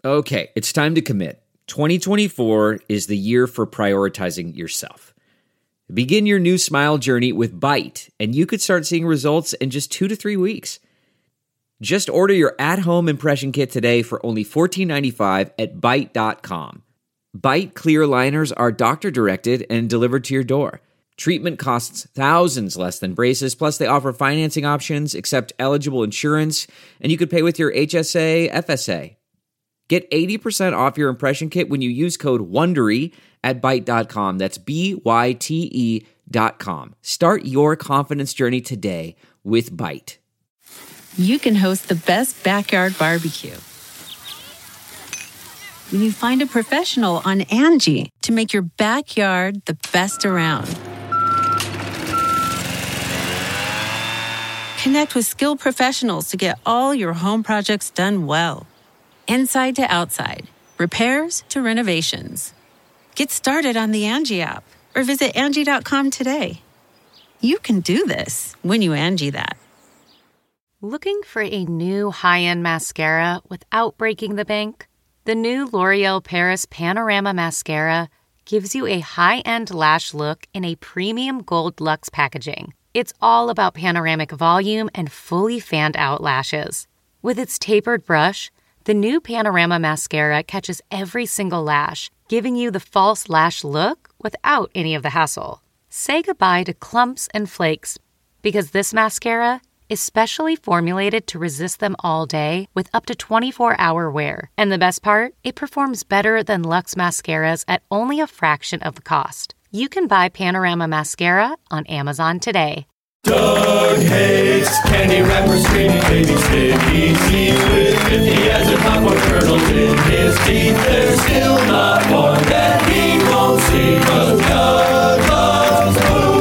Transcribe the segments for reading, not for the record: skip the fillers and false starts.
Okay, it's time to commit. 2024 is the year for prioritizing yourself. Begin your new smile journey with Byte, and you could start seeing results in just 2 to 3 weeks. Just order your at-home impression kit today for only $14.95 at Byte.com. Byte clear liners are doctor-directed and delivered to your door. Treatment costs thousands less than braces, plus they offer financing options, accept eligible insurance, and you could pay with your HSA, FSA. Get 80% off your impression kit when you use code WONDERY at Byte.com. That's BYTE.com. Start your confidence journey today with Byte. You can host the best backyard barbecue when you find a professional on Angie to make your backyard the best around. Connect with skilled professionals to get all your home projects done well. Inside to outside, repairs to renovations. Get started on the Angie app or visit Angie.com today. You can do this when you Angie that. Looking for a new high-end mascara without breaking the bank? The new L'Oreal Paris Panorama Mascara gives you a high-end lash look in a premium gold luxe packaging. It's all about panoramic volume and fully fanned-out lashes. With its tapered brush, the new Panorama Mascara catches every single lash, giving you the false lash look without any of the hassle. Say goodbye to clumps and flakes, because this mascara is specially formulated to resist them all day with up to 24-hour wear. And the best part? It performs better than Luxe mascaras at only a fraction of the cost. You can buy Panorama Mascara on Amazon today. Doug hates candy wrappers, screaming baby sticky teeth with 50 as a popcorn kernels in his teeth. There's still not one that he won't see, 'cause Doug loves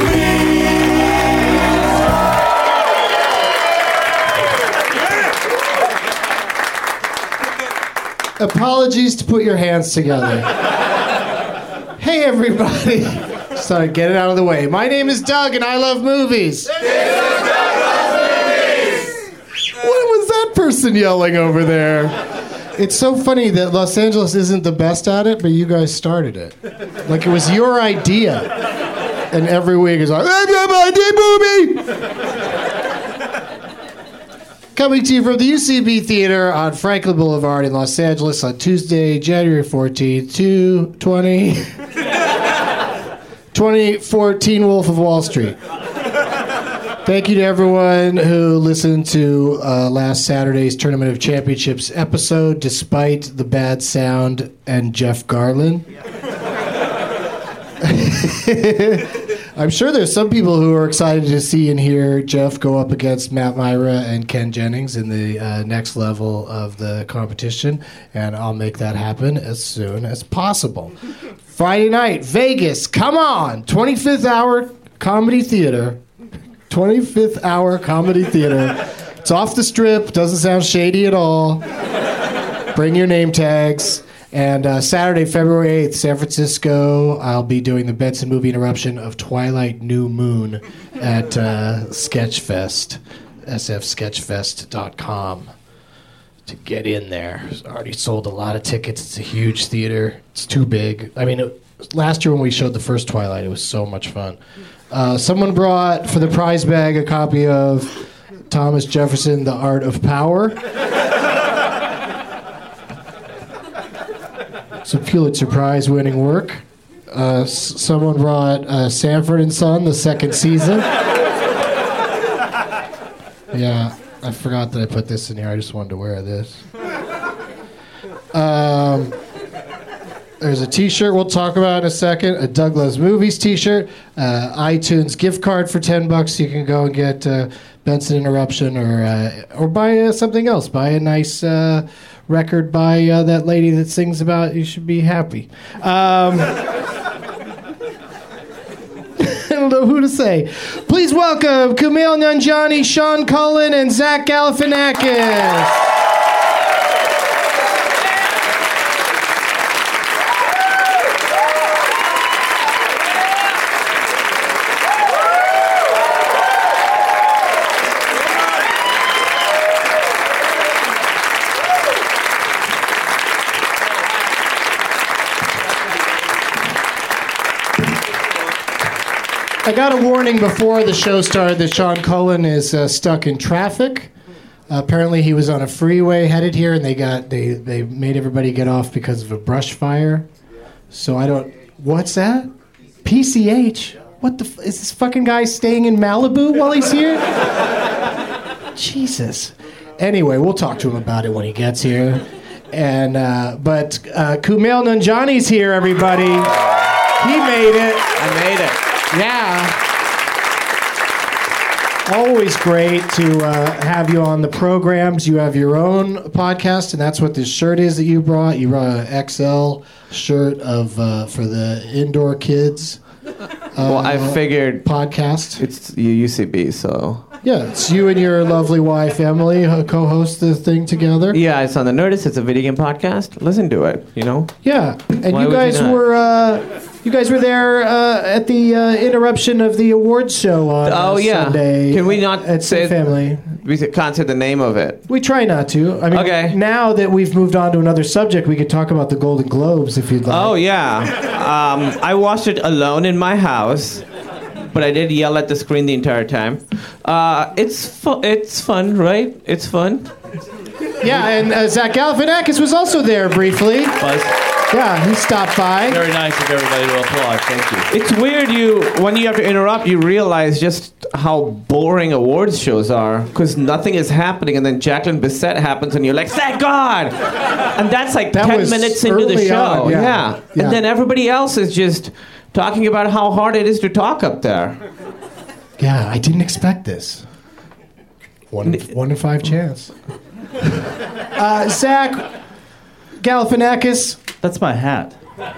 movies. Apologies to put your hands together. Hey, everybody. Just thought I'd get it out of the way. My name is Doug, and I love movies. What was that person yelling over there? It's so funny that Los Angeles isn't the best at it, but you guys started it. Like it was your idea. And every week it's like, I movie! Coming to you from the UCB Theater on Franklin Boulevard in Los Angeles on Tuesday, January 14th, 2014 Wolf of Wall Street. Thank you to everyone who listened to last Saturday's Tournament of Championships episode, despite the bad sound and Jeff Garlin. I'm sure there's some people who are excited to see and hear Jeff go up against Matt Myra and Ken Jennings in the next level of the competition, and I'll make that happen as soon as possible. Friday night, Vegas, come on! 25th Hour Comedy Theater. 25th Hour Comedy Theater. It's off the strip, doesn't sound shady at all. Bring your name tags. And Saturday, February 8th, San Francisco, I'll be doing the Benson movie interruption of Twilight New Moon at Sketchfest, sfsketchfest.com. To get in there. Already sold a lot of tickets. It's a huge theater. It's too big. I mean, last year when we showed the first Twilight, it was so much fun. Someone brought, for the prize bag, a copy of Thomas Jefferson, The Art of Power. Some Pulitzer Prize winning work. Someone brought Sanford and Son, the second season. Yeah, I forgot that I put this in here. I just wanted to wear this. There's a t-shirt we'll talk about in a second, a Doug Loves Movies t-shirt, iTunes gift card for $10. You can go and get Benson Interruption or buy something else. Buy a nice record by that lady that sings about You Should Be Happy. I don't know who to say. Please welcome Kumail Nanjiani, Sean Cullen, and Zach Galifianakis. I got a warning before the show started that Sean Cullen is stuck in traffic. Apparently, he was on a freeway headed here, and they made everybody get off because of a brush fire. So I don't. What's that? PCH? What the? Is this fucking guy staying in Malibu while he's here? Jesus. Anyway, we'll talk to him about it when he gets here. And but Kumail Nanjiani's here, everybody. He made it. I made it. Yeah. Always great to have you on the programs. You have your own podcast, and that's what this shirt is that you brought. You brought an XL shirt of for the indoor kids. Well, I figured podcast. It's UCB, so yeah, it's you and your lovely wife Emily co-host the thing together. yeah, it's on the Nerdist. It's a video game podcast. Listen to it, you know. Yeah, and Why you would you guys not? were there at the interruption of the awards show on Sunday. Can we not at say Family? We can't say the name of it. We try not to. I mean, Okay. now that we've moved on to another subject, we could talk about the Golden Globes if you'd like. Oh yeah, I watched it alone in my house, but I did yell at the screen the entire time. It's fun, right? It's fun. Yeah, and Zach Galifianakis was also there briefly. Yeah, he stopped by. Very nice of everybody to applaud. Thank you. It's weird when you have to interrupt, you realize just how boring awards shows are because nothing is happening, and then Jacqueline Bisset happens, and you're like, thank God! And that's like That 10 was minutes into the early show. on, yeah. Yeah. Yeah. And then everybody else is just talking about how hard it is to talk up there. Yeah, I didn't expect this. 1 in 5 chance. Zach Galifianakis, That's my hat.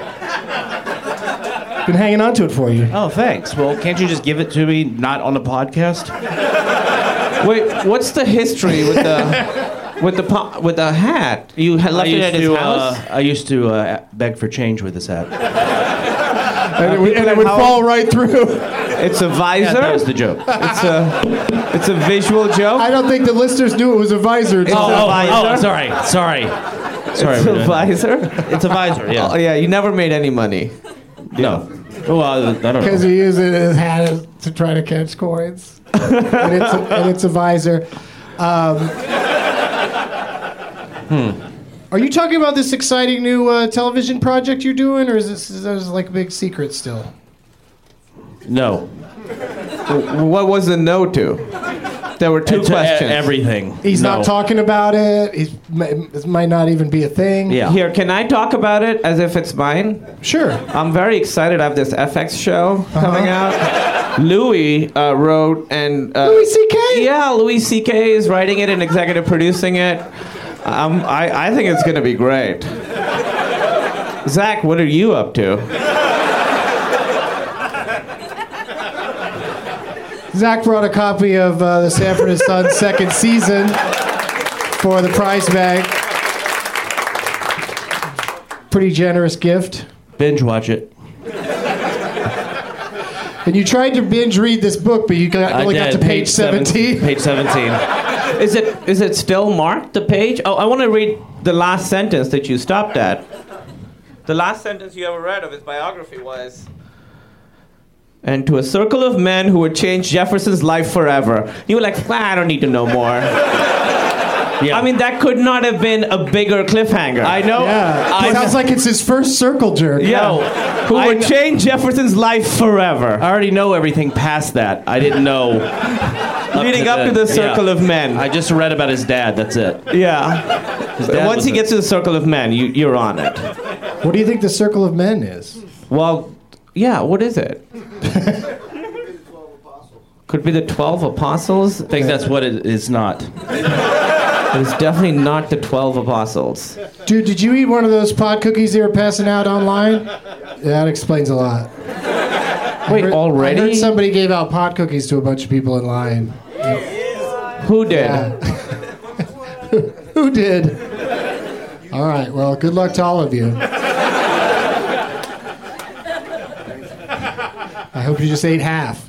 been hanging on to it for you. Oh, thanks. Well, can't you just give it to me, not on the podcast? Wait, what's the history with the hat? You had left it at his house? I used to beg for change with this hat. And it would fall right through. It's a visor. Yeah, that was the joke. It's a visual joke. I don't think the listeners knew it was a visor. It's a visor. Sorry. It's a visor. It's a visor, yeah. Oh yeah, you never made any money. No. Well, I don't know. Because he uses his hat to try to catch coins. and it's a visor. Are you talking about this exciting new television project you're doing, or is this like a big secret still? No. What was the no to? There were two To questions. everything. He's No. not talking about it. This might not even be a thing. Yeah. Here, can I talk about it as if it's mine? Sure. I'm very excited. I have this FX show coming out. Louis wrote and Louis C.K.? Yeah, Louis C.K. is writing it and executive producing it. I think it's going to be great. Zach, what are you up to? Zach brought a copy of the Sanford and Son second season for the prize bag. Pretty generous gift. Binge watch it. And you tried to binge read this book, but you only got to page 17. Page 17. Is it still marked, the page? Oh, I want to read the last sentence that you stopped at. The last sentence you ever read of his biography was, and to a circle of men who would change Jefferson's life forever. You were like, I don't need to know more. Yeah. I mean, that could not have been a bigger cliffhanger. I know. Yeah. It sounds like it's his first circle jerk. Yeah. Who would change Jefferson's life forever. I already know everything past that. I didn't know. Leading up to the circle of men. I just read about his dad. That's it. Yeah. His dad Once was he gets to the circle of men, you're on it. What do you think the circle of men is? Well, yeah, what is it? Could be the 12 apostles. I think that's what it is not. It is definitely not the 12 apostles. Dude, did you eat one of those pot cookies they were passing out online? That explains a lot. Wait, already? I heard somebody gave out pot cookies to a bunch of people in line. Who did? Yeah. Who did? All right, well, good luck to all of you. I hope you just ate half.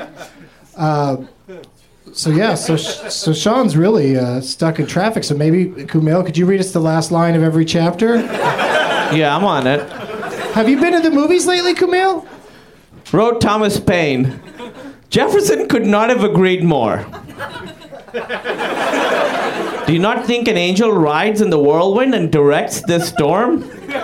So Sean's really stuck in traffic. So maybe, Kumail, could you read us the last line of every chapter? Yeah, I'm on it. Have you been to the movies lately, Kumail? Wrote Thomas Paine. Jefferson could not have agreed more. Do you not think an angel rides in the whirlwind and directs this storm?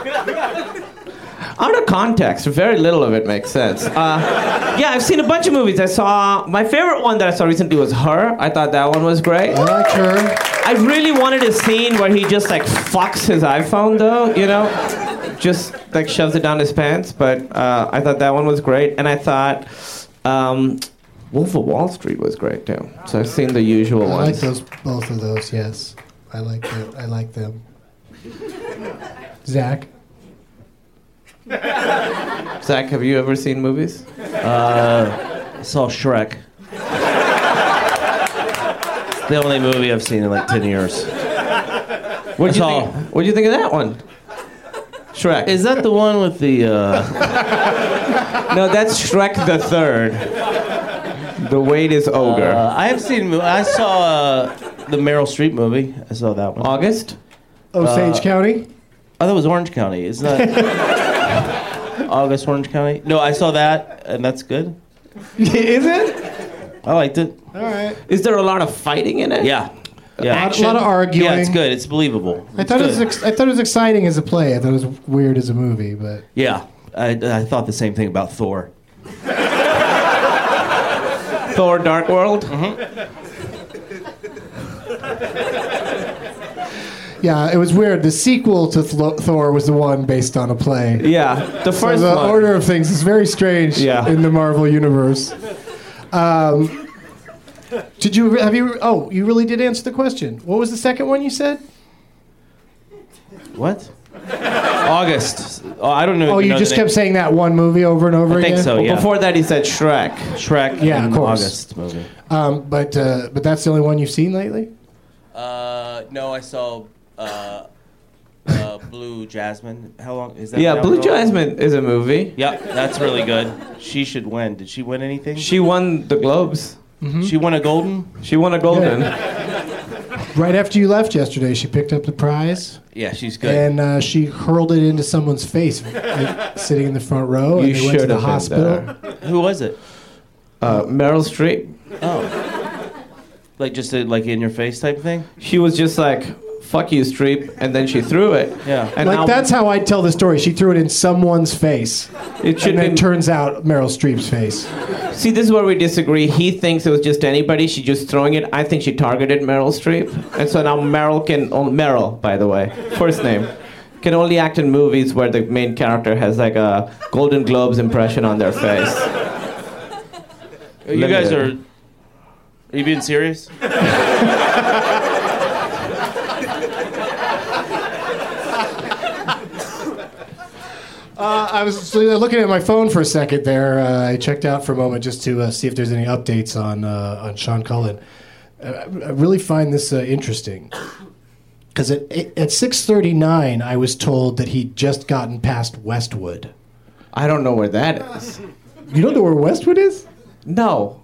Out of context, very little of it makes sense. Yeah, I've seen a bunch of movies. My favorite one that I saw recently was Her. I thought that one was great. I like Her. I really wanted a scene where he just like fucks his iPhone though, you know? Just like shoves it down his pants, but I thought that one was great. And I thought Wolf of Wall Street was great too. So I've seen the usual ones. I like both of those, yes. I like them. Zach? Zach, have you ever seen movies? I saw Shrek. It's the only movie I've seen in like 10 years. What'd you think of that one? Shrek. Is that the one with the... No, that's Shrek the Third. The Wait is Ogre. I have seen... I saw the Meryl Streep movie. I saw that one. August? Osage County? Oh, that was Orange County. Isn't that... August, Orange County? No, I saw that, and that's good. Is it? I liked it. All right. Is there a lot of fighting in it? Yeah. A lot of arguing. Yeah, it's good. It's believable. I thought it was exciting as a play. I thought it was weird as a movie, but Yeah, I thought the same thing about Thor. Thor Dark World? yeah, it was weird. The sequel to Thor was the one based on a play. Yeah, the first So the one. order of things is very strange in the Marvel universe. You really did answer the question. What was the second one you said? What? August. Oh, I don't know. Oh, you just kept saying that one movie over and over I again? think so, yeah. Before that, he said Shrek. Shrek Yeah, and of course. August movie. But that's the only one you've seen lately? No, I saw Blue Jasmine. How long is that? Yeah, now Blue going? Jasmine is a movie. Yep, that's really good. She should win. Did she win anything? She won the Globes. She won a Golden? She won a Golden. Right after you left yesterday, she picked up the prize. Yeah, she's good. And she hurled it into someone's face, sitting in the front row. And You they went to should the have been hospital. Who was it? Meryl Streep. Oh. Like just a, like in your face type thing? She was just like, fuck you, Streep, and then she threw it. Yeah. And Like, now that's how I'd tell the story. She threw it in someone's face. it should And then be. it turns out Meryl Streep's face. See, this is where we disagree. He thinks it was just anybody. She's just throwing it. I think she targeted Meryl Streep. And so now Meryl, by the way, first name, can only act in movies where the main character has like a Golden Globes impression on their face. You guys are you being serious? I was looking at my phone for a second there. I checked out for a moment just to see if there's any updates on Sean Cullen. I really find this interesting. Because at 6:39, I was told that he'd just gotten past Westwood. I don't know where that is. You don't know where Westwood is? No.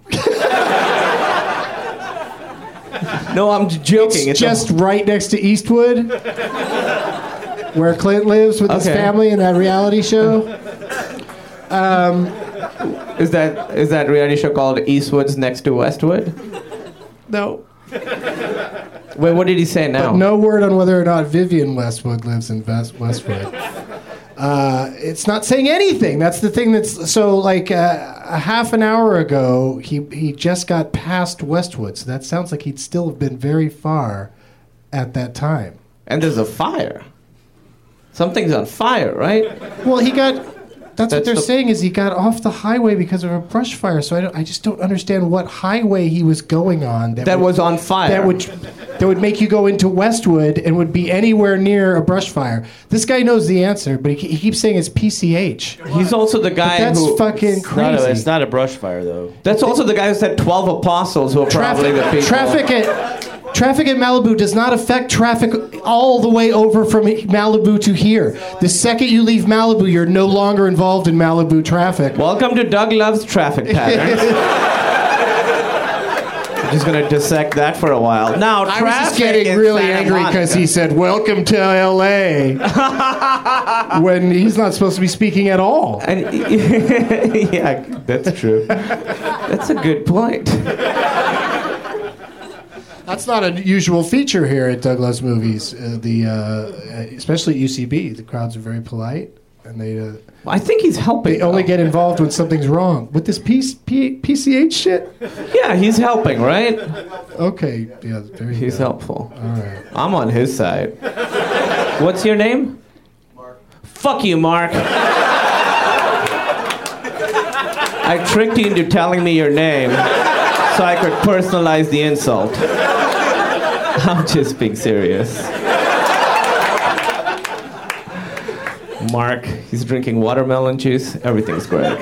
No, I'm joking. It's just right next to Eastwood, where Clint lives with his Okay. family in that reality show. Is that reality show called Eastwood's Next to Westwood? No. Wait, what did he say now? But no word on whether or not Vivian Westwood lives in Westwood. It's not saying anything. That's the thing. That's so like a half an hour ago. He just got past Westwood, so that sounds like he'd still have been very far at that time. And there's a fire. Something's on fire, right? Well, he got. That's what they're the- saying is he got off the highway because of a brush fire. So I just don't understand what highway he was going on That was on fire. that would make you go into Westwood and would be anywhere near a brush fire. This guy knows the answer, but he keeps saying it's PCH. He's also the guy That's who. fucking crazy. It's not a brush fire though. That's also the guy who said 12 apostles who are probably the people. Traffic at Malibu does not affect traffic all the way over from Malibu to here. The second you leave Malibu, you're no longer involved in Malibu traffic. Welcome to Doug Love's Traffic Patterns. just gonna dissect that for a while. Now, I was traffic just getting in really Santa angry because he Monica. said, "Welcome to L.A." when he's not supposed to be speaking at all. And, yeah, that's true. That's a good point. That's not a usual feature here at Douglas Movies. Especially at UCB, the crowds are very polite, and they I think he's helping. only though. get involved when something's wrong with this PCH shit. Yeah, he's helping, right? Okay, yeah, there you He's go. helpful. All right. I'm on his side. What's your name? Mark. Fuck you, Mark. I tricked you into telling me your name so I could personalize the insult. I'm just being serious. Mark, he's drinking watermelon juice. Everything's great.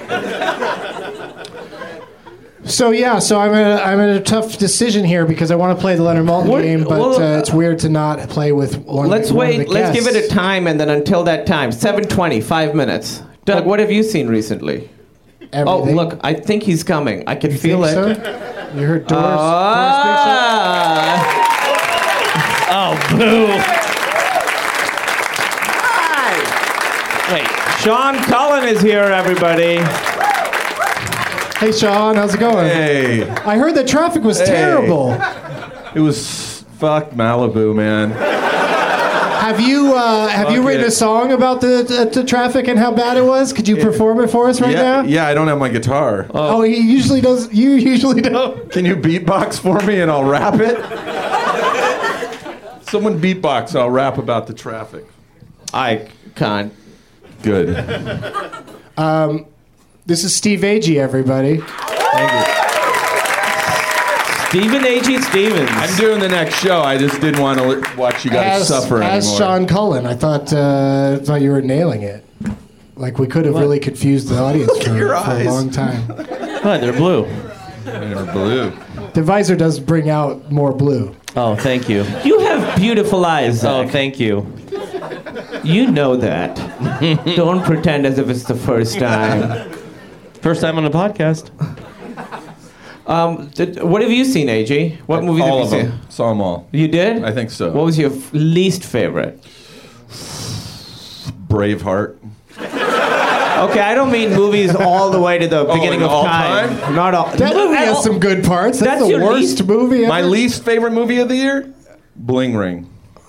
So I'm in a tough decision here because I want to play the Leonard Maltin What- game, but well, it's weird to not play with one. Let's one of wait. the Let's give it a guests. time, and then until that time, 7:20, 5 minutes. Doug, what have you seen recently? Oh, Everything. look, I think he's coming. I can You feel think it. so? You heard doors? Oh, boo. Wait, Sean Cullen is here, everybody. Hey, Sean, how's it going? Hey, I heard the traffic was terrible. it was fuck Malibu, man. Have you written it. a song about the traffic and how bad it was? Could you perform it for us right now? Yeah, I don't have my guitar. Oh, he usually does. You usually don't. Can you beatbox for me and I'll rap it? Someone beatbox, I'll rap about the traffic. I can't. Good. This is Steve Agee, everybody. Stephen A.G. Stevens. I'm doing the next show. I just didn't want to watch you guys suffer as anymore. Sean Cullen. I thought you were nailing it. Like we could have really confused the audience for your a eyes. long time. Oh, they're blue. They're blue. The visor does bring out more blue. Oh, thank you. You have beautiful eyes, Zach. Oh, thank you. You know that. Don't pretend as if it's the first time. First time on a podcast. What have you seen, AJ? What movies All have of you them. Saw them all. seen? You did? I think so. What was your least favorite? Braveheart. Okay, I don't mean movies all the way to the beginning like of all time. time? Not all. That movie has some good parts. That's the your worst least- movie ever. My least favorite movie of the year? Bling Ring.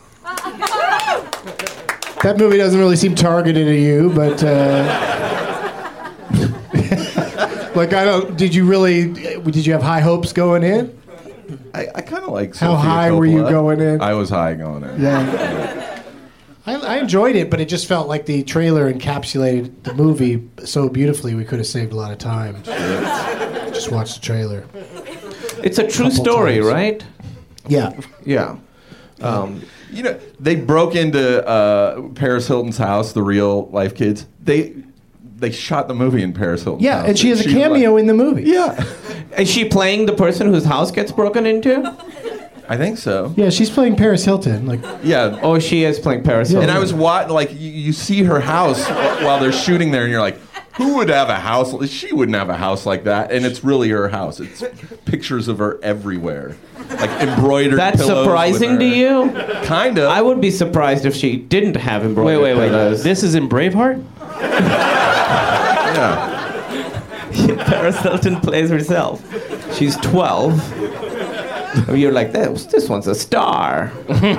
That movie doesn't really seem targeted at you, but like I don't. Did you have high hopes going in? I kind of like How Sofia high were you Coppola. going in? I was high going in. Yeah. I enjoyed it, but it just felt like the trailer encapsulated the movie so beautifully. We could have saved a lot of time. Just watch the trailer. It's a true Couple story, times. right? Yeah. Yeah. You know, they broke into Paris Hilton's house, the real life kids. They shot the movie in Paris Hilton's Yeah, house. and she has a was cameo in the movie. Yeah, Is she playing the person whose house gets broken into? I think so. Yeah, she's playing Paris Hilton. Like, Yeah. Oh, she is playing Paris Hilton. And I was you see her house while they're shooting there, and you're like, who would have a house? She wouldn't have a house like that. And it's really her house. It's pictures of her everywhere, like embroidered. That's pillows surprising with to her. you? Kind of. I would be surprised if she didn't have embroidered Wait. pillows. This is in Braveheart? Yeah. Paris Hilton plays herself. She's 12. You're like, this one's a star.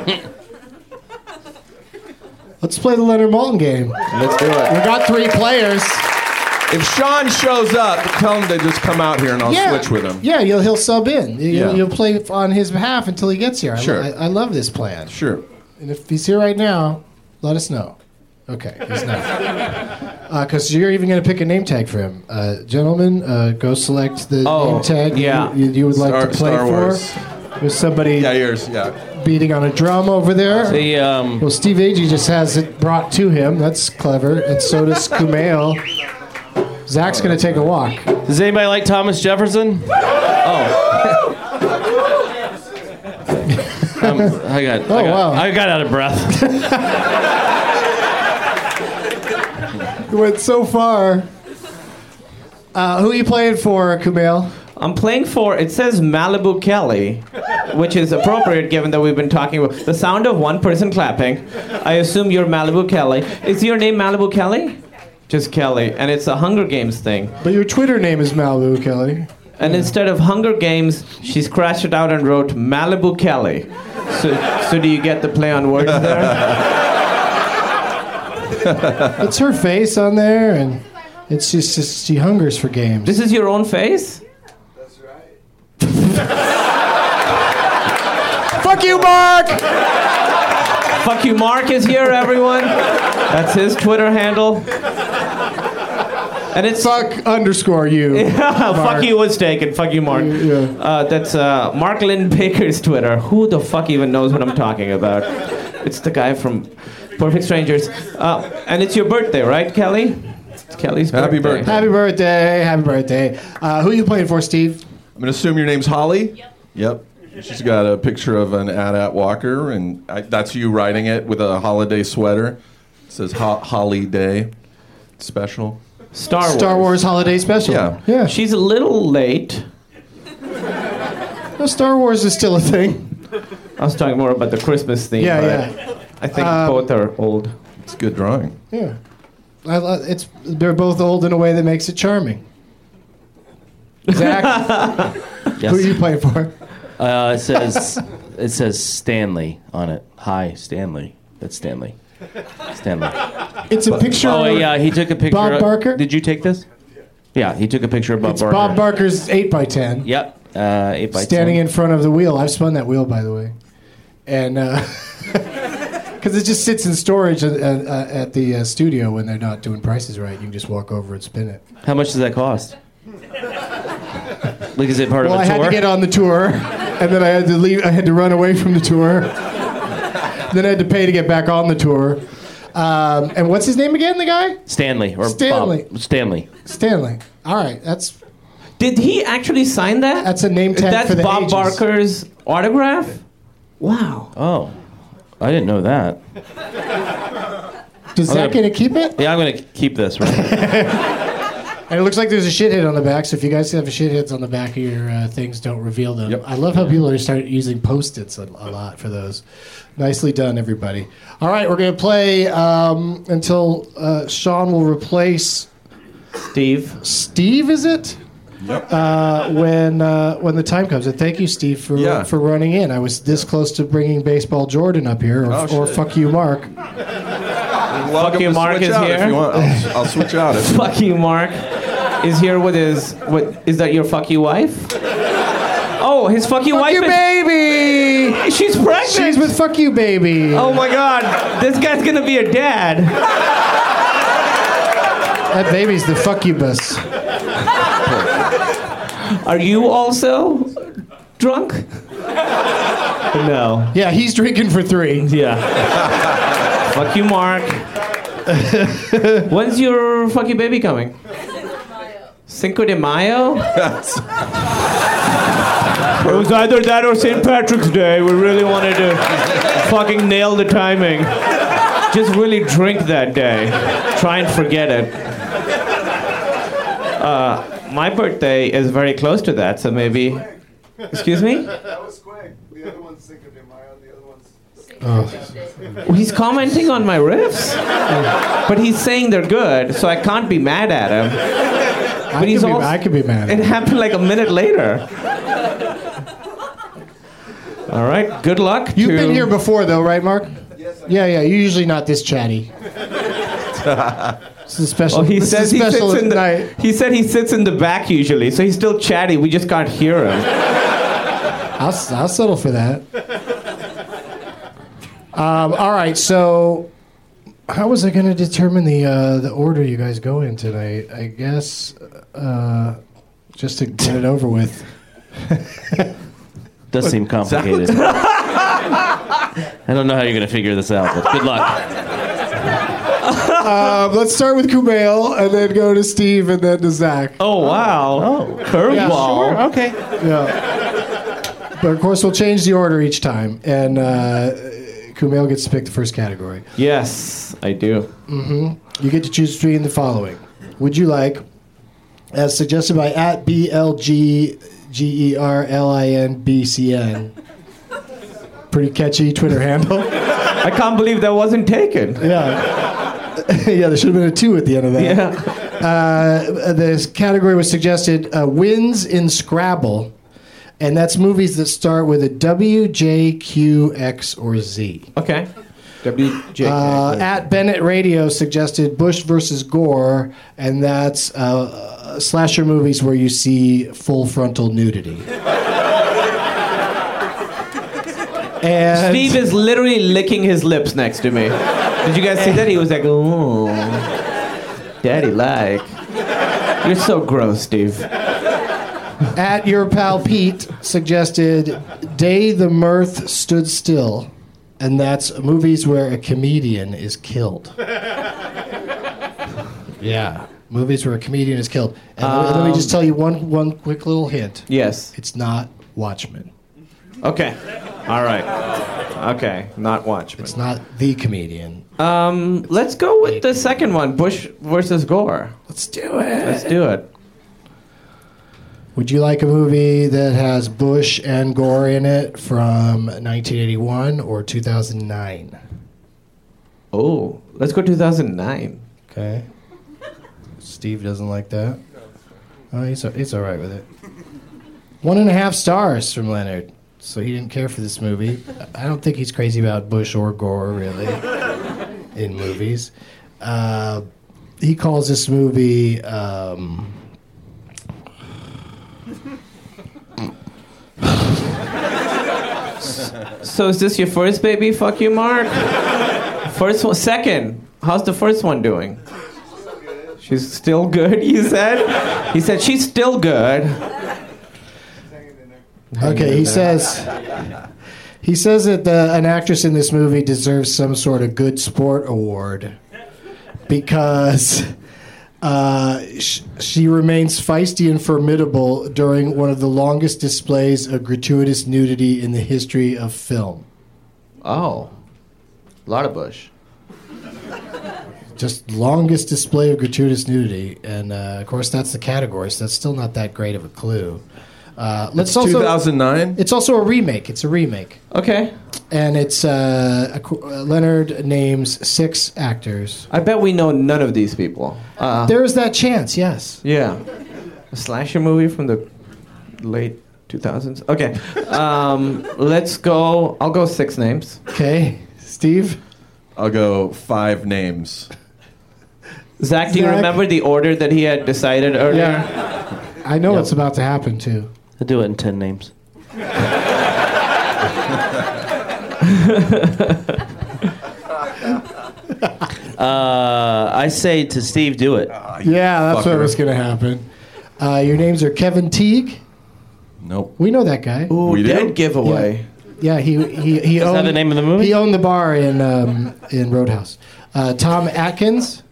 let's play the Leonard Maltin game. Let's do it. We got 3 players. If Sean shows up, tell him to just come out here, and I'll switch with him. Yeah, he'll sub in. Yeah. You'll play on his behalf until he gets here. Sure. I love this plan. Sure. And if he's here right now, let us know. Okay, he's not. Because you're even going to pick a name tag for him. Gentlemen, go select the name tag yeah. you would like to play Star for. Wars. There's somebody Yeah, yours. Yeah. beating on a drum over there. The, Well, Steve Agee just has it brought to him. That's clever. And so does Kumail. Zach's going to take a walk. does anybody like Thomas Jefferson? Oh. I got out of breath. You went so far. Who are you playing for, Kumail? I'm playing for, it says Malibu Kelly, which is appropriate given that we've been talking about the sound of one person clapping. I assume you're Malibu Kelly. Is your name Malibu Kelly? Just Kelly. And it's a Hunger Games thing. But your Twitter name is Malibu Kelly. And instead of Hunger Games, she scratched it out and wrote Malibu Kelly. So do you get the play on words there? It's her face on there, and it's just she hungers for games. This is your own face? Fuck you, Mark! Fuck you, Mark is here, everyone. That's his Twitter handle. And it's Fuck_you. Fuck you was taken. Fuck you, Mark. Yeah. That's Mark Lynn Baker's Twitter. Who the fuck even knows what I'm talking about? It's the guy from Perfect Strangers. And it's your birthday, right, Kelly? It's Kelly's birthday. Happy birthday. Happy birthday. Happy birthday. Who are you playing for, Steve? I'm going to assume your name's Holly? Yep. She's got a picture of an AT-AT Walker, and that's you riding it with a holiday sweater. It says Holly Day Special. Star Wars Holiday Special. Yeah. She's a little late. No, Star Wars is still a thing. I was talking more about the Christmas theme. Yeah. I think both are old. It's a good drawing. Yeah. They're both old in a way that makes it charming. Zach, Yes. who are you playing for? It says Stanley on it. Hi, Stanley. That's Stanley. Stanley. It's a picture Oh, of yeah, he took a picture. Bob Barker? Did you take this? Yeah, he took a picture of Bob It's Barker. Bob Barker's 8x10. Yep. 8x10. Standing in front of the wheel. I've spun that wheel, by the way. And because it just sits in storage at the studio when they're not doing prices right. You can just walk over and spin it. How much does that cost? Like, is it part of a tour? I had to get on the tour, and then I had to leave. I had to run away from the tour. Then I had to pay to get back on the tour. And what's his name again, the guy? Stanley. Or Stanley. Bob. Stanley. Stanley. All right, Did he actually sign that? that's a name tag That's for the Bob ages. Barker's autograph? Wow. Oh, I didn't know that. Does Zach get to keep it? Yeah, I'm going to keep this, right? And it looks like there's a shithead on the back, so if you guys have shitheads on the back of your things, don't reveal them. Yep. I love how people are starting using Post-its a lot for those. Nicely done, everybody. All right, we're going to play until Sean will replace Steve, is it? Yep. When the time comes. And thank you, Steve, for running in. I was this close to bringing Baseball Jordan up here, or fuck you, Mark. Welcome you, to Mark, switch is out here. If you want. I'll switch out. Fuck you, Mark, is here with his. What is that? Your fuck you wife? Oh, his fuck you wife. Fuck you, baby! She's pregnant. She's with fuck you, baby. Oh my God, this guy's gonna be a dad. That baby's the fuck you bus. Are you also drunk? No. Yeah, he's drinking for 3. Yeah. Fuck you, Mark. When's your fuck you baby coming? Cinco de Mayo? It was either that or St. Patrick's Day. We really wanted to fucking nail the timing. Just really drink that day. Try and forget it. My birthday is very close to that, so maybe... Excuse me? That was quick. The other one's Cinco de Mayo, the other one's... Well, he's commenting on my riffs, but he's saying they're good, so I can't be mad at him. But I could be mad. It happened like a minute later. All right, good luck. You've been here before, though, right, Mark? Yes, Yeah. You're usually not this chatty. This is a special. Well, he this says is a special he sits in night. he said he sits in the back usually, so he's still chatty. We just can't hear him. I'll settle for that. All right, so how was I going to determine the order you guys go in tonight? I guess just to get it over with. Does seem complicated. I don't know how you're going to figure this out, but good luck. Let's start with Kumail, and then go to Steve, and then to Zach. Oh wow! Curveball. Yeah, sure. Okay. Yeah. But of course, we'll change the order each time, and Kumail gets to pick the first category. Yes, I do. You get to choose between the following: would you like as suggested by at BLGGERLINBCN. Pretty catchy Twitter handle. I can't believe that wasn't taken. Yeah. Yeah, there should have been a 2 at the end of that. Yeah. This category was suggested wins in Scrabble, and that's movies that start with a W, J, Q, X, or Z. Okay. WJ. At Bennett Radio suggested Bush versus Gore, and that's slasher movies where you see full frontal nudity. And Steve is literally licking his lips next to me. Did you guys see that? He was like, "Oh, daddy like." You're so gross, Steve. at your pal Pete suggested Day the Mirth Stood Still, and that's movies where a comedian is killed. Yeah, movies where a comedian is killed. And let me just tell you one quick little hint. Yes. It's not Watchmen. Okay. All right. Okay, not Watchmen. It's not The Comedian. Let's go with the second one, Bush versus Gore. Let's do it. Let's do it. Would you like a movie that has Bush and Gore in it from 1981 or 2009? Oh, let's go 2009. Okay. Steve doesn't like that. Oh, he's all right with it. 1.5 stars from Leonard. So he didn't care for this movie. I don't think he's crazy about Bush or Gore, really, in movies. He calls this movie... So is this your first baby? Fuck you, Mark. First one, second. How's the first one doing? She's still good. You said. He said she's still good. Okay, he says that an actress in this movie deserves some sort of good sport award because she remains feisty and formidable during one of the longest displays of gratuitous nudity in the history of film. Oh, a lot of Bush. Just longest display of gratuitous nudity, and of course that's the category, so that's still not that great of a clue. It's 2009? It's also a remake. It's a remake. Okay. And it's Leonard names 6 actors. I bet we know none of these people. There's that chance, yes. Yeah. A slasher movie from the late 2000s. Okay. Let's go. I'll go 6 names. Okay. Steve? I'll go 5 names. Zach, do you remember the order that he had decided earlier? Yeah. I know what's about to happen, too. I'll do it in 10 names. I say to Steve, do it. Yeah, that's what was going to happen. Your names are Kevin Teague. Nope. We know that guy. Ooh, We do? dead giveaway. Yeah, he Is owned that the name of the movie? He owned the bar in Roadhouse. Tom Atkins.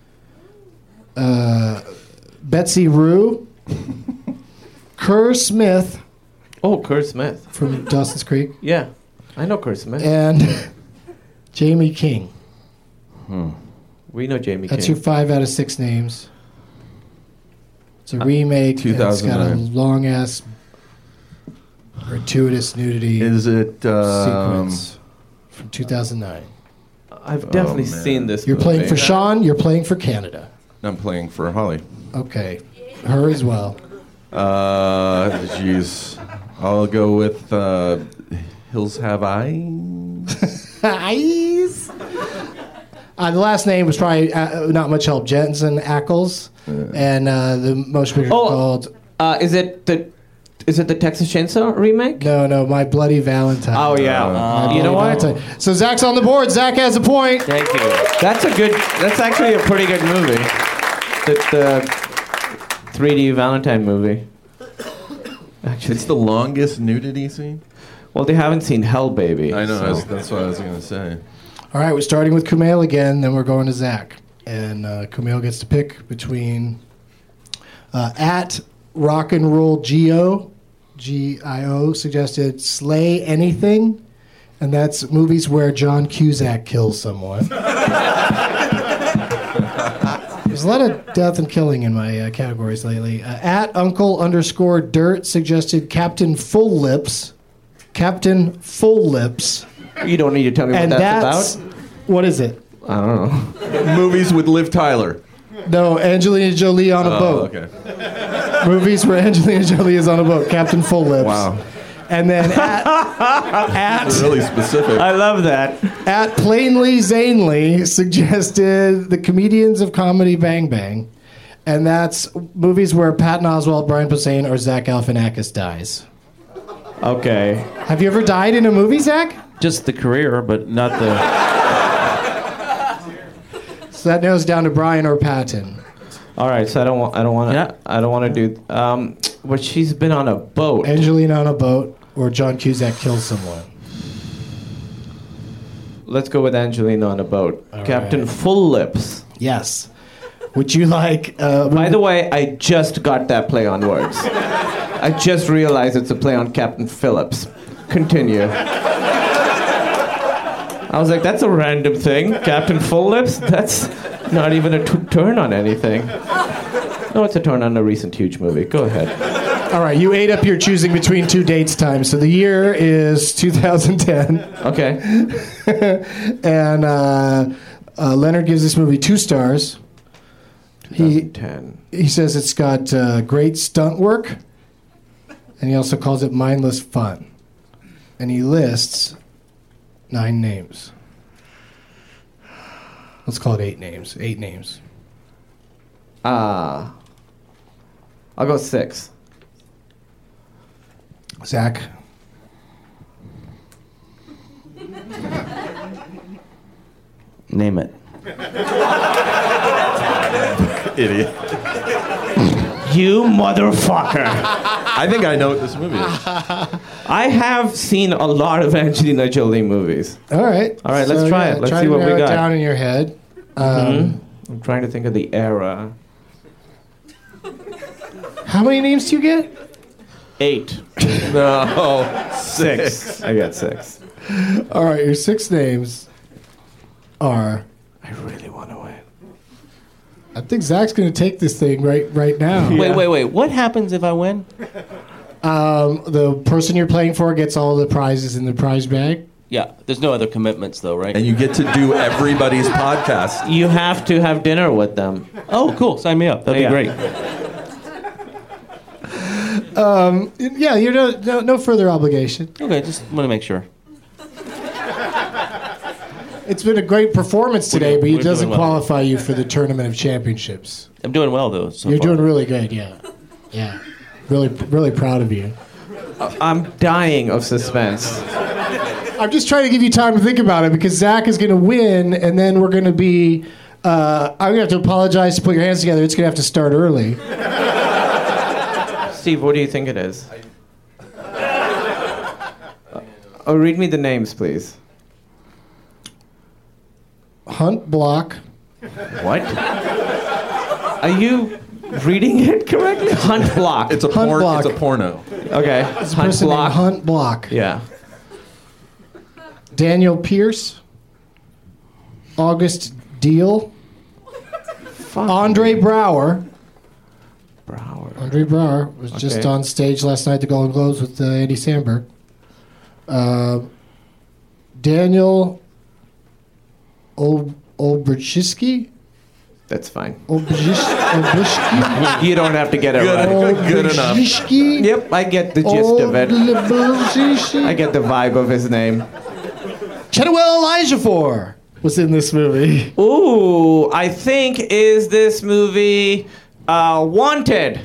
Betsy Rue. Kerr Smith Oh, Kurt Smith. from Dawson's Creek. Yeah, I know Kurt Smith. And Jamie King. We know Jamie That's King. your 5 out of 6 names. It's a remake. and It's got a 2009. long-ass gratuitous nudity Is it... sequence from 2009. I've definitely man. seen this You're movie. playing for Sean. You're playing for Canada. I'm playing for Holly. Okay. Her as well. Jeez. I'll go with Hills Have Eyes. Eyes. The last name was probably not much help. Jensen Ackles, and the motion picture called. Is it the Texas Chainsaw remake? No, My Bloody Valentine. Oh yeah. My You know Bloody what? Valentine. So Zach's on the board. Zach has a point. Thank you. That's actually a pretty good movie. The 3D Valentine movie. Actually, It's the longest nudity scene? well, they haven't seen Hell Baby. I know, so- that's what I was going to say. All right, we're starting with Kumail again. Then we're going to Zach, and Kumail gets to pick between at Rock and Roll Gio, G-I-O, suggested Slay Anything, and that's movies where John Cusack kills someone. There's a lot of death and killing in my categories lately. At Uncle_Dirt suggested Captain Full Lips. Captain Full Lips. You don't need to tell me what that's about. What is it? I don't know. Movies with Liv Tyler. No, Angelina Jolie on a boat. Okay. Movies where Angelina Jolie is on a boat. Captain Full Lips. Wow. And then at Really specific. I love that. At Plainly Zanely suggested The Comedians of Comedy Bang Bang. And that's movies where Patton Oswalt, Brian Posehn, or Zach Galifianakis dies. Okay. Have you ever died in a movie, Zach? Just the career, but not the. So that narrows down to Brian or Patton. All right. So I don't want to do. But she's been on a boat. Angelina on a boat, or John Cusack kills someone. Let's go with Angelina on a boat. All Captain right. Full Lips. Yes. Would you like... By the way, I just got that play on words. I just realized it's a play on Captain Phillips. Continue. I was like, that's a random thing. Captain Full Lips? That's not even a turn on anything. No, it's a turn on a recent huge movie. Go ahead. All right, you ate up your choosing between two dates time. So the year is 2010. Okay. And Leonard gives this movie 2 stars. 2010. He says it's got great stunt work, and he also calls it mindless fun. And he lists 9 names. Let's call it 8 names. 8 names. I'll go 6. Zach. Name it. Idiot. You motherfucker. I think I know what this movie is. I have seen a lot of Angelina Jolie movies. All right. All right, let's try it. Let's see what we Try to narrow got. it down in your head. I'm trying to think of the era. How many names do you get? 8. No. 6. I got 6. All right, your 6 names are... I really want to win. I think Zach's going to take this thing right now. Yeah. Wait. What happens if I win? The person you're playing for gets all the prizes in the prize bag. Yeah, there's no other commitments though, right? And you get to do everybody's podcast. You have to have dinner with them. Oh, cool. Sign me up. That'd be great. Yeah, you're no further obligation. Okay, just want to make sure. It's been a great performance today, but it we're doesn't doing well. qualify you for the Tournament of Championships. I'm doing well though. So You're far. doing really good, yeah. Yeah. Really proud of you. I'm dying of suspense. I'm just trying to give you time to think about it because Zach is going to win, and then we're going to be... I'm going to have to apologize to put your hands together. It's going to have to start early. Steve, what do you think it is? Read me the names, please. Hunt Block. What? Are you reading it correctly? Hunt Block. It's a Hunt porn. Block. It's a porno. Okay. This Hunt person named Block. Hunt Block. Yeah. Daniel Pierce. August Deal. Andre Brower. Andre Brower was just Okay. on stage last night at the Golden Globes with Andy Samberg. Daniel Olbrzewski? That's fine. Olbrzewski? You don't have to get it right. Good enough. Olbrzewski? Yep, I get the gist of it. Olbrzewski? I get the vibe of his name. Chadwell Elijahfor was in this movie. Ooh, I think is this movie Wanted?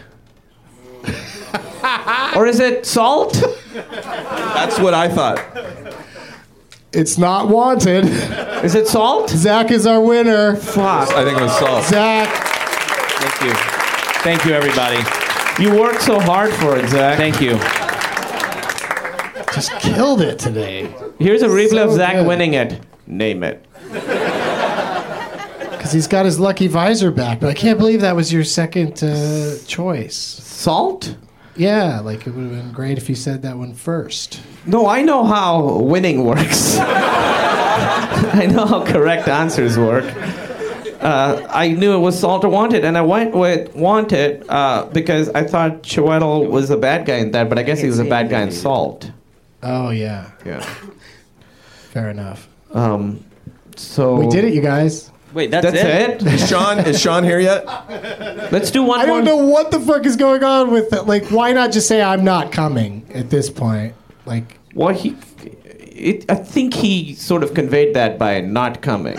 Or is it Salt? That's what I thought. It's not Wanted. Is it Salt? Zach is our winner. Fuck. I think it was Salt. Zach. Thank you. Thank you, everybody. You worked so hard for it, Zach. Thank you. Just killed it today. Here's a replay of So Zach good. winning it. Name it. Because he's got his lucky visor back. But I can't believe that was your second choice. Salt? Yeah, like it would have been great if you said that one first. No, I know how winning works. I know how correct answers work. I knew it was Salt or Wanted, and I went with Wanted because I thought Chiwetel was a bad guy in that, but I guess he was a bad guy in Salt. Oh, yeah. Yeah. Fair enough. So We did it, you guys. Wait, that's it? Is Sean here yet? Let's do one I more. don't know what the fuck is going on with it. Like, why not just say I'm not coming at this point? Like, Well, I think he sort of conveyed that by not coming.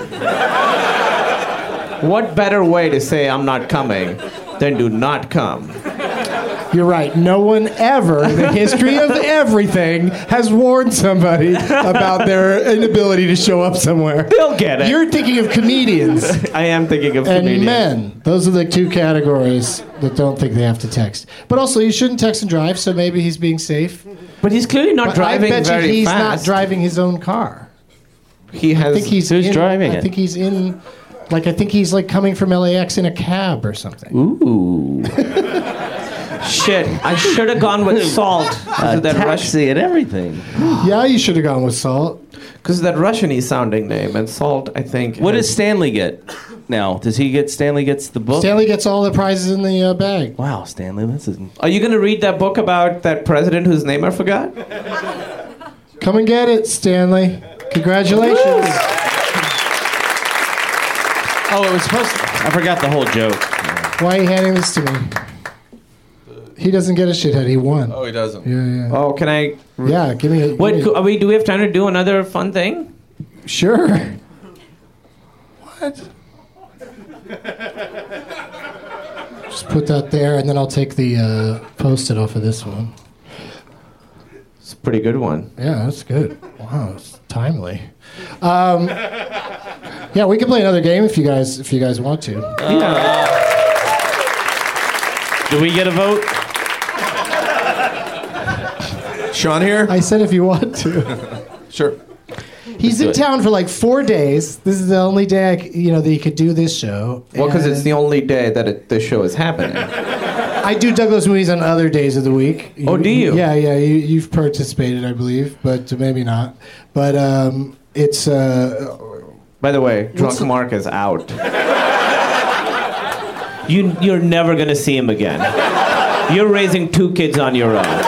What better way to say I'm not coming than do not come? you're right. No one ever in the history of everything has warned somebody about their inability to show up somewhere. They'll get it. You're thinking of comedians I am thinking of and comedians. men. Those are the two categories that don't think they have to text. But also, you shouldn't text and drive, so maybe he's being safe. But he's clearly not But driving I bet very you he's fast. not driving his own car. He has. I think he's Who's in, driving I it? think he's in. Like, I think he's like coming from LAX in a cab or something. Ooh. Shit! I should have gone with Salt. A taxi and everything. Yeah, you should have gone with Salt. Because that Russian-y sounding name, and Salt, I think. What does Stanley get now? Does he get Stanley gets the book? Stanley gets all the prizes in the bag. Wow, Stanley, this is. Are you going to read that book about that president whose name I forgot? Come and get it, Stanley. Congratulations. Oh, it was supposed to. I forgot the whole joke. Why are you handing this to me? He doesn't get a shithead. He won. Oh, he doesn't. Yeah. Oh, can I? Yeah, give me a... Wait, give me do we have time to do another fun thing? Sure. What? Just put that there, and then I'll take the Post-it off of this one. It's a pretty good one. Yeah, that's good. Wow, it's timely. Yeah, we can play another game if you guys want to. Do we get a vote? Sean here? I said if you want to. Sure. He's in town for like 4 days. This is the only day that he could do this show. Well, because it's And the only day that the show is happening. I do Douglas movies on other days of the week. Oh, do you? Yeah. You've participated, I believe, but maybe not. But it's. By the way, Drunk Mark is out. You're never gonna see him again. You're raising 2 kids on your own.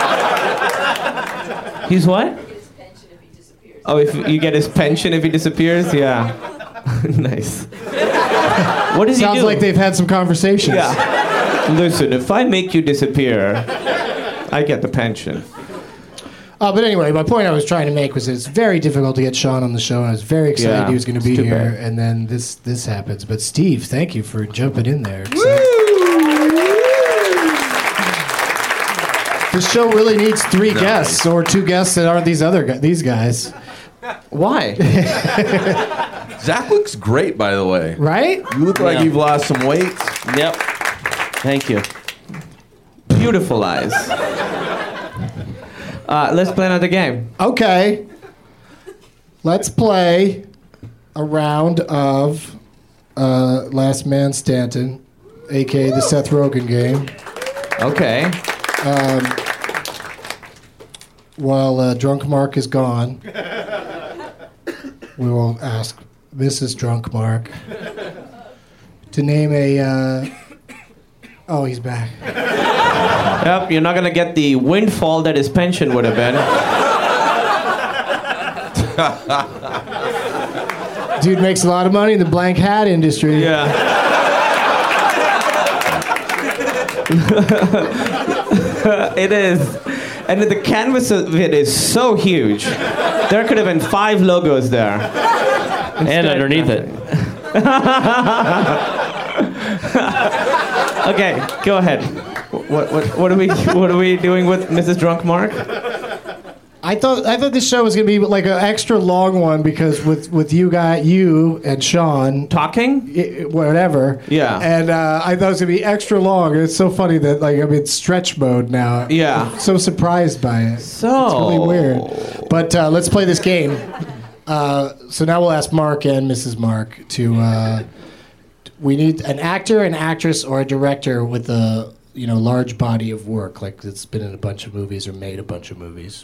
He's what? Oh, if you get his pension if he disappears? Yeah. Nice. What does he do? Sounds like they've had some conversations. Yeah. Listen, if I make you disappear, I get the pension. But anyway, my point I was trying to make was that it's very difficult to get Sean on the show, and I was very excited Yeah, he was going to it's be too here. bad. And then this happens. But Steve, thank you for jumping in there. This show really needs 3 guests or 2 guests that aren't these guys. Why? Zach looks great, by the way. Right? You look like Yeah. you've lost some weight. Yep. Thank you. Beautiful eyes. Let's play another game. Okay. Let's play a round of Last Man Stanton, a.k.a. the Seth Rogen game. Okay. While Drunk Mark is gone, we will ask Mrs. Drunk Mark to name a... Oh, he's back. Yep, you're not gonna get the windfall that his pension would have been. Dude makes a lot of money in the blank hat industry. Yeah. It is. And the canvas of it is so huge. There could have been 5 logos there. And underneath it. Okay, go ahead. What are we doing with Mrs. Drunk Mark? I thought this show was gonna be like an extra long one because with you and Sean Talking? whatever. Yeah. And I thought it was gonna be extra long. And it's so funny that like I'm in stretch mode now. Yeah. I'm so surprised by it. So It's really weird. But let's play this game. So now we'll ask Mark and Mrs. Mark to. We need an actor, an actress, or a director with a large body of work, like that's been in a bunch of movies or made a bunch of movies.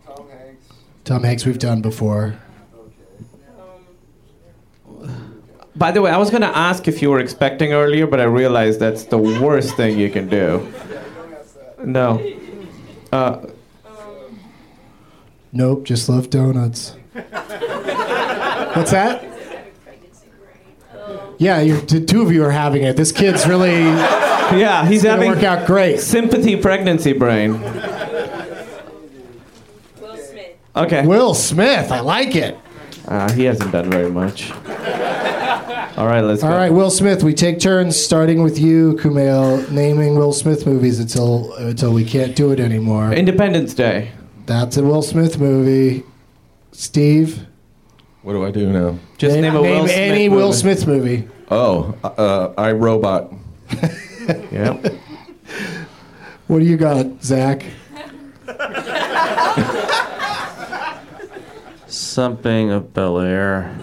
Tom Hanks. We've done before. By the way, I was going to ask if you were expecting earlier, but I realized that's the worst thing you can do. No. Nope, just love donuts. What's that? Yeah, the two of you are having it. This kid's really... Yeah, he's gonna having work out great. sympathy pregnancy brain. Will Smith. Okay. Will Smith, I like it. He hasn't done very much. All right, let's go. All right, Will Smith, we take turns starting with you, Kumail, naming Will Smith movies until we can't do it anymore. Independence Day. That's a Will Smith movie. Steve? What do I do now? Just name a Will Smith any movie. Will Smith movie. Oh, I, Robot. Yeah. What do you got, Zach? Something of Bel Air.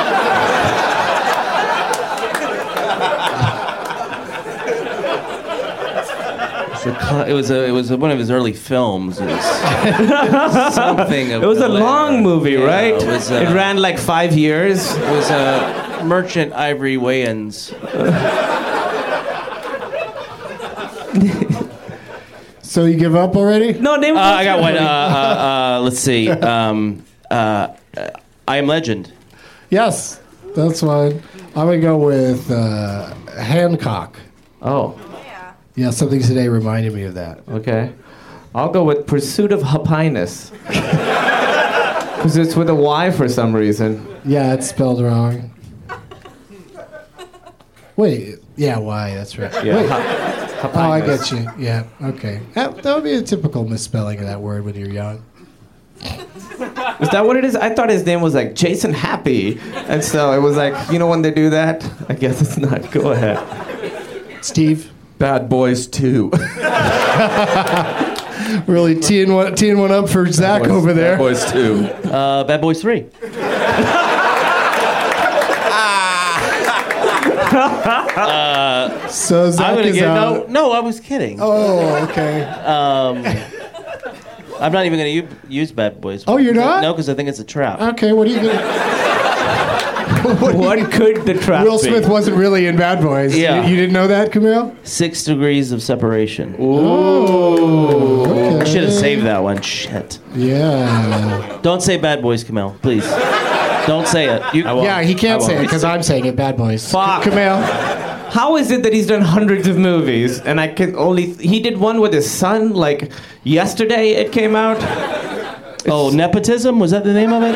It was one of his early films. It was something of It was a Bel Air. long movie, Yeah, right? It was. It ran like 5 years. It was Merchant Ivory Wayans. So you give up already? No, name a I got Will Smith one. Let's see. I Am Legend. Yes, that's fine. I'm going to go with Hancock. movie. Oh, Yeah, something today reminded me of that. okay. I'll go with Pursuit of Happiness. Because it's with a Y for some reason. Yeah, it's spelled wrong. Wait, yeah, why? That's right. Yeah. Wait. Happiness. Oh, I get you. Yeah, okay. That would be a typical misspelling of that word when you're young. Is that what it is? I thought his name was like Jason Happy. And so it was like, you know when they do that? I guess it's not. Go ahead. Steve? Bad Boys 2. Really teeing one up for Zach over there. Bad Boys 2. Bad Boys 3. So Zach I'm gonna is get out. no. I was kidding. Oh, okay. I'm not even gonna use Bad Boys. Oh, you're not? No, because I think it's a trap. Okay, what are you going What could the trap Will be? Smith wasn't really in Bad Boys. Yeah. You didn't know that, Kumail? 6 Degrees of Separation. Okay. I should have saved that one. Shit. Yeah. Don't say Bad Boys, Kamel. Please. Don't say it. Yeah, he can't say it because I'm saying it. Bad Boys. Fuck. Kumail? How is it that he's done hundreds of movies and I can only... He did one with his son, like, yesterday it came out? Oh, Nepotism? Was that the name of it?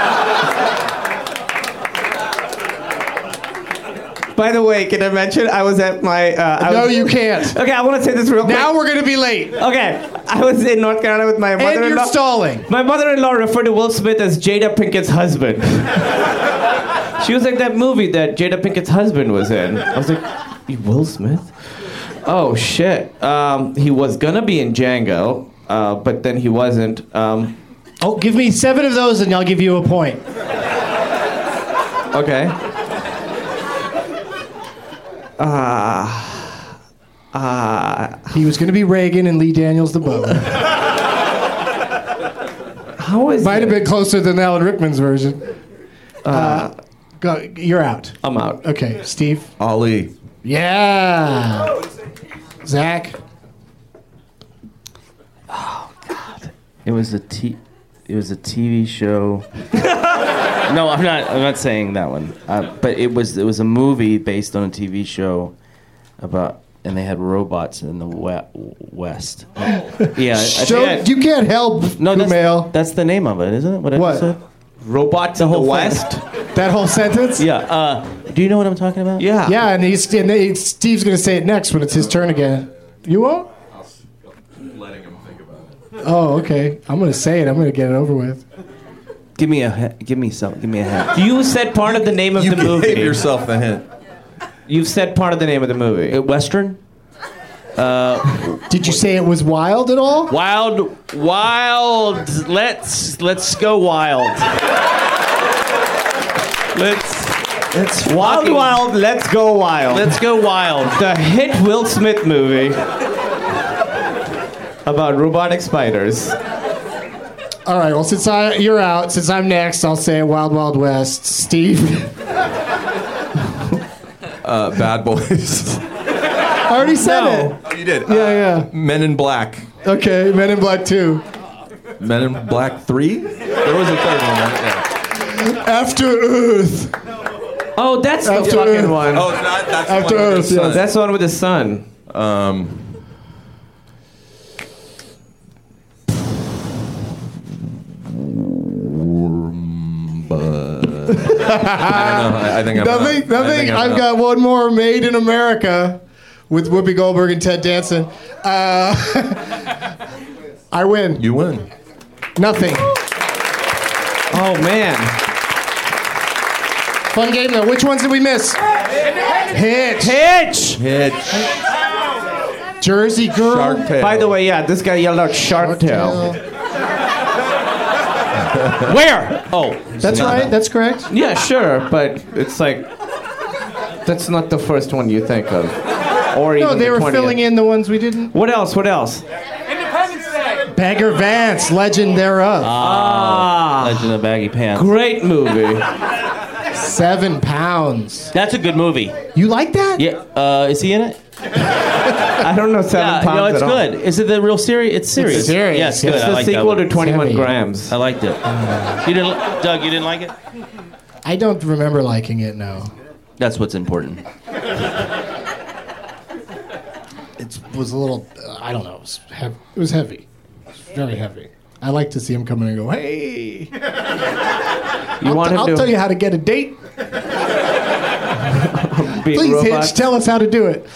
By the way, can I mention I was at my... No, you can't. Okay, I want to say this real quick. Now we're going to be late. Okay, I was in North Carolina with my And mother-in-law. you're stalling. My mother-in-law referred to Will Smith as Jada Pinkett's husband. She was like, that movie that Jada Pinkett's husband was in. I was like, Will Smith? Oh, shit. He was gonna be in Django, but then he wasn't. Oh, give me 7 of those and I'll give you a point. Okay. He was going to be Reagan and Lee Daniels the butler. How is Might it? have been closer than Alan Rickman's version. Go, you're out. I'm out. Okay, Steve. Ali. Yeah. Zach. It was a TV show. No, I'm not saying that one. But it was a movie based on a TV show about, and they had robots in the West. Yeah. You can't help, No, Kumail. that's the name of it, isn't it? What I What? just said? Robots in the whole West? That whole sentence? Yeah. Do you know what I'm talking about? Yeah. Yeah, and Steve's going to say it next when it's his turn again. You won't? Letting him think about it. Oh, okay. I'm going to say it. I'm going to get it over with. Give me a hint. You said part of the name of You the movie. gave yourself the hint. You've said part of the name of the movie. Western? Did you say it was wild at all? Wild. Let's go wild. Let's Wild fucking- Wild, Let's Go Wild. Let's go wild. The hit Will Smith movie about robotic spiders. All right, well, since I'm next, I'll say Wild Wild West. Steve. Bad Boys. I already said it. Oh, you did. Yeah. Men in Black. Okay, Men in Black 2. Men in Black 3? There was a third one. Yeah. After Earth. Oh, that's the After fucking Earth. one. Oh, that's After the one with Earth, the sun. yes. That's the one with the sun. I think I'm Nothing. I've got one more, Made in America, with Whoopi Goldberg and Ted Danson. I win. You win. Nothing. Oh, man. Fun game though. Which ones did we miss? Hitch. Jersey Girl. Shark Tale. By the way, yeah, this guy yelled out Shark Tale. Where? Oh. That's right. That's correct. Yeah, sure, but it's like, that's not the first one you think of. Or even No, they the were 20th. filling in the ones we didn't. What else? Bagger Vance, Legend thereof. Legend of Baggy Pants. Great movie. 7 pounds. That's a good movie. You like that? Yeah. Is he in it? I don't know 7 pounds no, it's at all. good. Is it the real series? It's serious. It's serious. Yeah, it's good. It's I the like that sequel one. to 21 heavy. Grams. I liked it. You didn't, Doug? You didn't like it? I don't remember liking it, no. That's what's important. It was a little, I don't know, it was heavy. It was very heavy. I like to see him come in and go, hey. I'll tell you how to get a date. Please, Hitch, tell us how to do it.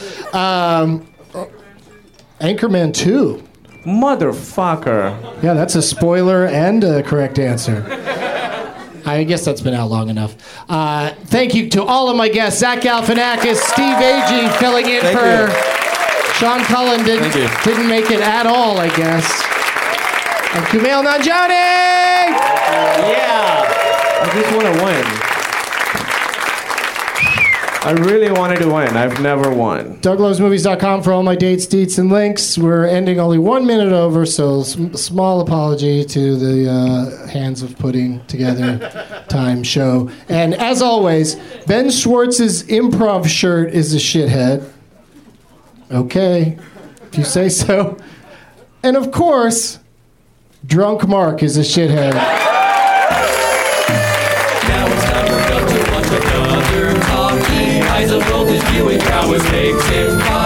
Anchorman 2. Motherfucker. Yeah, that's a spoiler and a correct answer. I guess that's been out long enough. Thank you to all of my guests. Zach Galifianakis, Steve Agee filling in for Sean Cullen. Didn't make it at all, I guess. And Kumail Nanjiani! Yeah. I just want to win. I really wanted to win. I've never won. DougLovesMovies.com for all my dates, deets, and links. We're ending only 1 minute over, so small apology to the hands of putting together time show. And as always, Ben Schwartz's improv shirt is a shithead. Okay, if you say so. And of course, Drunk Mark is a shithead. Now it's time for Doug to watch another talkie. Eyes of gold is viewing prowess takes him by.